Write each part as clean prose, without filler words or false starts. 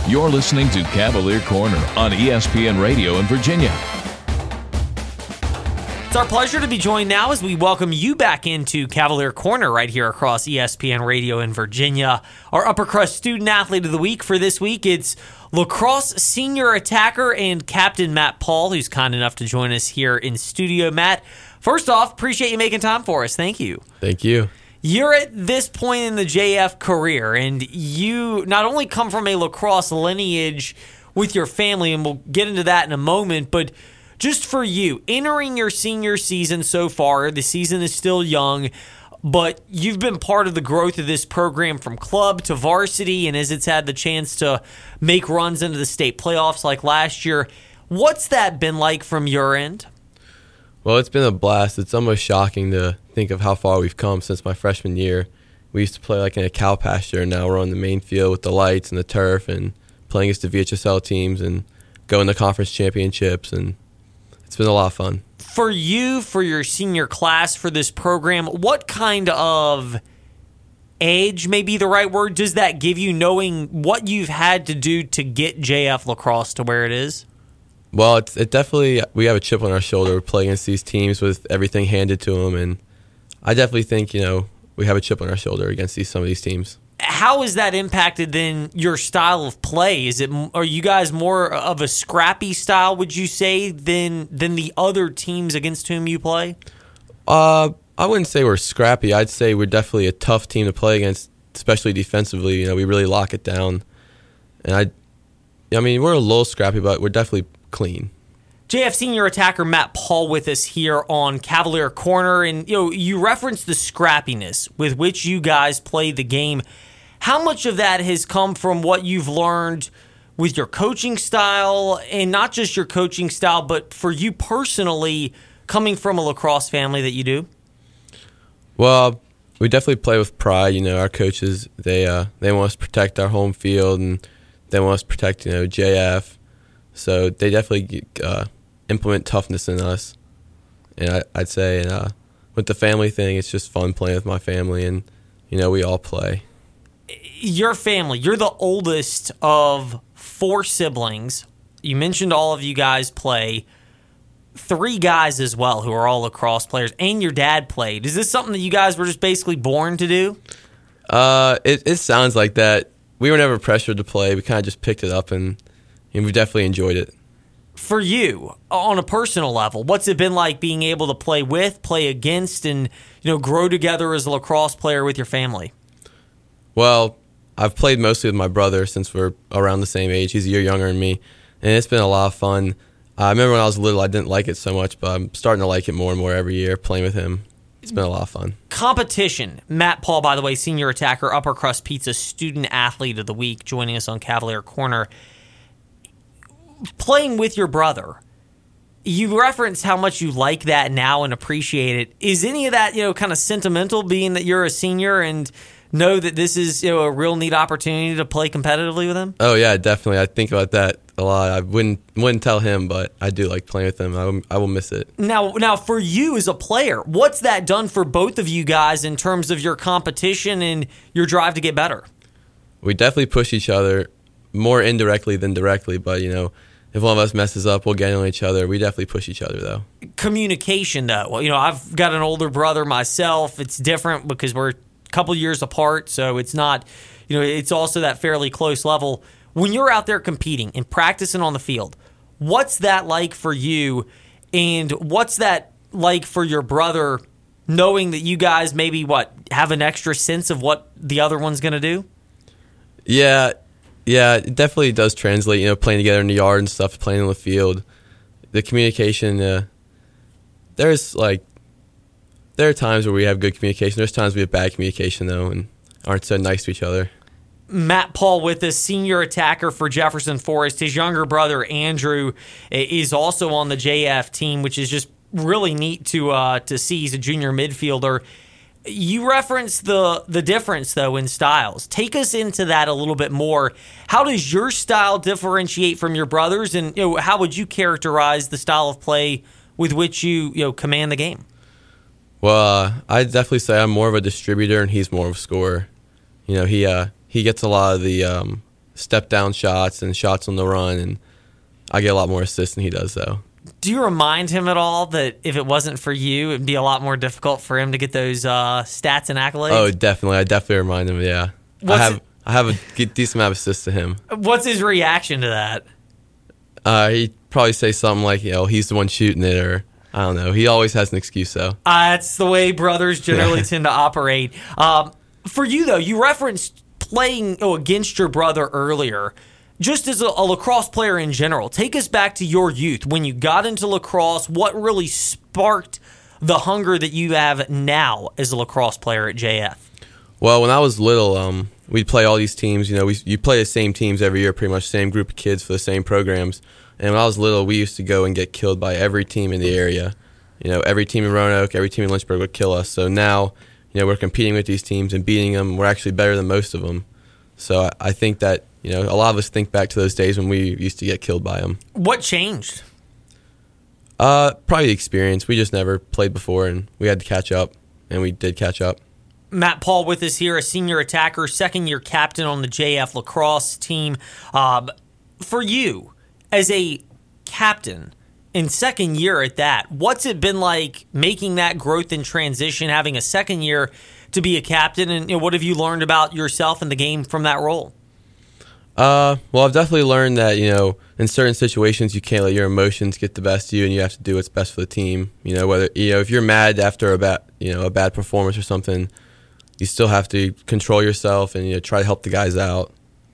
You're listening to Cavalier Corner on ESPN Radio in Virginia. It's our pleasure to be joined now as we welcome you back into Cavalier Corner right here across ESPN Radio in Virginia. Our Upper Crust Student Athlete of the Week for this week, it's lacrosse senior attacker and captain Matt Paul, who's kind enough to join us here in studio. Matt, first off, appreciate you making time for us. Thank you. Thank you. You're at this point in the JF career, and you not only come from a lacrosse lineage with your family, and we'll get into that in a moment, but just for you, entering your senior season so far, the season is still young, but you've been part of the growth of this program from club to varsity, and as it's had the chance to make runs into the state playoffs like last year, what's that been like from your end? Well, it's been a blast. It's almost shocking to think of how far we've come since my freshman year. We used to play like in a cow pasture, and now we're on the main field with the lights and the turf and playing against the VHSL teams and going to conference championships, and it's been a lot of fun. For you, for your senior class, for this program, what kind of edge, may be the right word, does that give you knowing what you've had to do to get JF lacrosse to where it is? Well, it definitely, we have a chip on our shoulder. We play against these teams with everything handed to them, and I definitely think, we have a chip on our shoulder against some of these teams. How has that impacted then your style of play? Are you guys more of a scrappy style, would you say, than the other teams against whom you play? I wouldn't say we're scrappy. I'd say we're definitely a tough team to play against, especially defensively. We really lock it down. And we're a little scrappy, but we're definitely clean. JF senior attacker Matt Paul with us here on Cavalier Corner, and you referenced the scrappiness with which you guys play the game. How much of that has come from what you've learned with your coaching style, and not just your coaching style, but for you personally, coming from a lacrosse family that you do? Well, we definitely play with pride. Our coaches, they want us to protect our home field, and they want us to protect JF. So they definitely implement toughness in us. And I'd say with the family thing, it's just fun playing with my family, and we all play. Your family, you're the oldest of 4 siblings. You mentioned all of you guys play. 3 guys as well who are all lacrosse players, and your dad played. Is this something that you guys were just basically born to do? It sounds like that. We were never pressured to play. We kind of just picked it up, and we definitely enjoyed it. For you, on a personal level, what's it been like being able to play with, play against, and grow together as a lacrosse player with your family? Well, I've played mostly with my brother since we're around the same age. He's a year younger than me, and it's been a lot of fun. I remember when I was little, I didn't like it so much, but I'm starting to like it more and more every year, playing with him. It's been a lot of fun. Competition. Matt Paul, by the way, senior attacker, Upper Crust Pizza Student Athlete of the Week, joining us on Cavalier Corner. Playing with your brother, you referenced how much you like that now and appreciate it. Is any of that, kind of sentimental, being that you're a senior and know that this is a real neat opportunity to play competitively with him? Oh yeah, definitely. I think about that a lot. I wouldn't tell him, but I do like playing with him. I will miss it. Now for you as a player, what's that done for both of you guys in terms of your competition and your drive to get better? We definitely push each other more indirectly than directly, but if one of us messes up, we'll get on each other. We definitely push each other, though. Communication, though. Well, I've got an older brother myself. It's different because we're couple years apart, so it's not, it's also that fairly close level. When you're out there competing and practicing on the field, what's that like for you, and what's that like for your brother, knowing that you guys maybe have an extra sense of what the other one's going to do? Yeah, it definitely does translate, playing together in the yard and stuff, playing on the field. The communication, there are times where we have good communication. There's times we have bad communication, though, and aren't so nice to each other. Matt Paul with us, senior attacker for Jefferson Forest. His younger brother, Andrew, is also on the JF team, which is just really neat to see. He's a junior midfielder. You referenced the difference, though, in styles. Take us into that a little bit more. How does your style differentiate from your brother's, and how would you characterize the style of play with which you command the game? Well, I'd definitely say I'm more of a distributor and he's more of a scorer. He gets a lot of the step down shots and shots on the run, and I get a lot more assists than he does, though. Do you remind him at all that if it wasn't for you, it'd be a lot more difficult for him to get those stats and accolades? Oh, definitely. I definitely remind him, yeah. I have a decent amount of assists to him. What's his reaction to that? He'd probably say something like, he's the one shooting it, or I don't know. He always has an excuse, though. That's the way brothers generally tend to operate. For you, though, you referenced playing against your brother earlier. Just as a lacrosse player in general, take us back to your youth. When you got into lacrosse, what really sparked the hunger that you have now as a lacrosse player at JF? Well, when I was little, we'd play all these teams. You play the same teams every year, pretty much same group of kids for the same programs. And when I was little, we used to go and get killed by every team in the area. Every team in Roanoke, every team in Lynchburg would kill us. So now, we're competing with these teams and beating them. We're actually better than most of them. So I think that, a lot of us think back to those days when we used to get killed by them. What changed? Probably the experience. We just never played before, and we had to catch up, and we did catch up. Matt Paul with us here, a senior attacker, second-year captain on the JF lacrosse team. For you, as a captain, in second year at that, what's it been like making that growth and transition, having a second year to be a captain, and what have you learned about yourself and the game from that role? Well, I've definitely learned that, in certain situations you can't let your emotions get the best of you, and you have to do what's best for the team. Whether if you're mad after a bad performance or something, you still have to control yourself and try to help the guys out.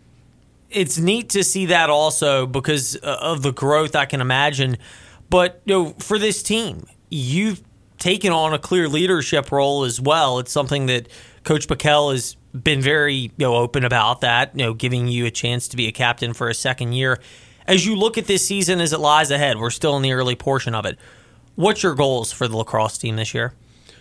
It's neat to see that also because of the growth I can imagine. But for this team, you've taken on a clear leadership role as well. It's something that Coach Bickel has been very open about, that giving you a chance to be a captain for a second year. As you look at this season as it lies ahead, we're still in the early portion of it. What's your goals for the lacrosse team this year?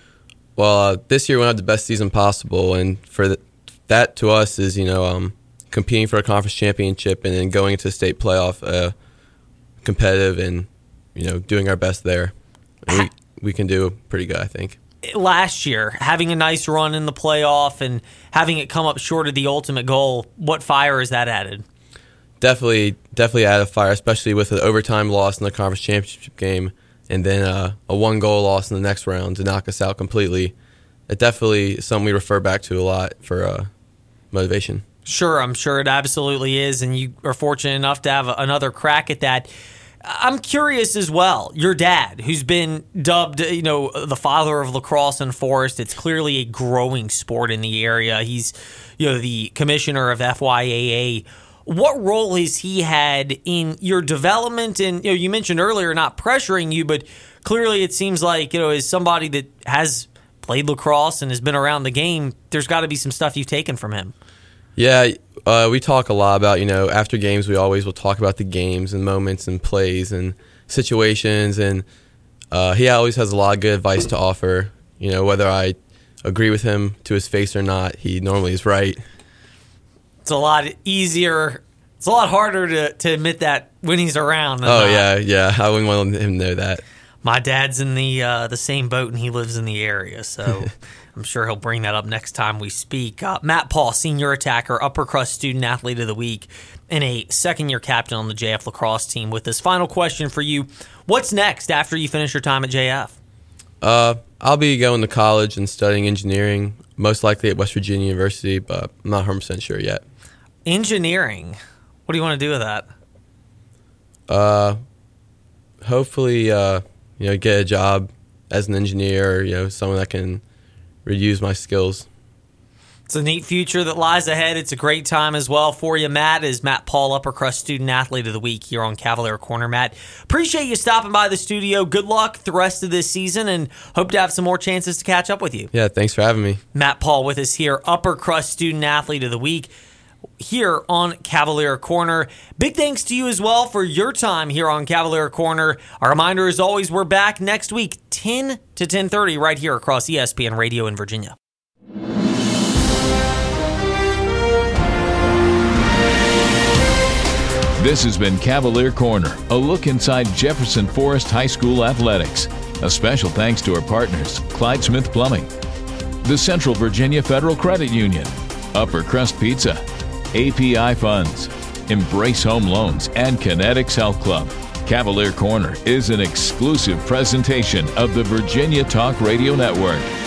Well, this year we have the best season possible, and for that to us is competing for a conference championship and then going into the state playoff, competitive and doing our best there. And we can do pretty good, I think. Last year, having a nice run in the playoff and having it come up short of the ultimate goal, what fire has that added? Definitely added fire, especially with an overtime loss in the conference championship game and then a 1-goal loss in the next round to knock us out completely. It definitely is something we refer back to a lot for motivation. Sure, I'm sure it absolutely is, and you are fortunate enough to have another crack at that. I'm curious as well, your dad, who's been dubbed, the father of lacrosse in Forest. It's clearly a growing sport in the area. He's, the commissioner of FYAA. What role has he had in your development? And, you mentioned earlier not pressuring you, but clearly it seems like, as somebody that has played lacrosse and has been around the game, there's got to be some stuff you've taken from him. Yeah, we talk a lot about, after games, we always will talk about the games and moments and plays and situations. And he always has a lot of good advice to offer. Whether I agree with him to his face or not, he normally is right. It's a lot easier. It's a lot harder to admit that when he's around. Oh, yeah. I wouldn't want him to know that. My dad's in the same boat, and he lives in the area, so I'm sure he'll bring that up next time we speak. Matt Paul, senior attacker, Upper Crust Student Athlete of the Week, and a second-year captain on the JF lacrosse team. With this final question for you, what's next after you finish your time at JF? I'll be going to college and studying engineering, most likely at West Virginia University, but I'm not 100% sure yet. Engineering? What do you want to do with that? Hopefully, get a job as an engineer, someone that can reuse my skills. It's a neat future that lies ahead. It's a great time as well for you. Matt is Matt Paul, Upper Crust Student Athlete of the Week here on Cavalier Corner. Matt, appreciate you stopping by the studio. Good luck the rest of this season and hope to have some more chances to catch up with you. Yeah, thanks for having me. Matt Paul with us here, Upper Crust Student Athlete of the Week, here on Cavalier Corner. Big thanks to you as well for your time here on Cavalier Corner. A reminder, as always, we're back next week, 10 to 10:30, right here across ESPN Radio in Virginia. This has been Cavalier Corner, a look inside Jefferson Forest High School athletics. A special thanks to our partners, Clyde Smith Plumbing, the Central Virginia Federal Credit Union, Upper Crust Pizza, API Funds, Embrace Home Loans, and Kinetics Health Club. Cavalier Corner is an exclusive presentation of the Virginia Talk Radio Network.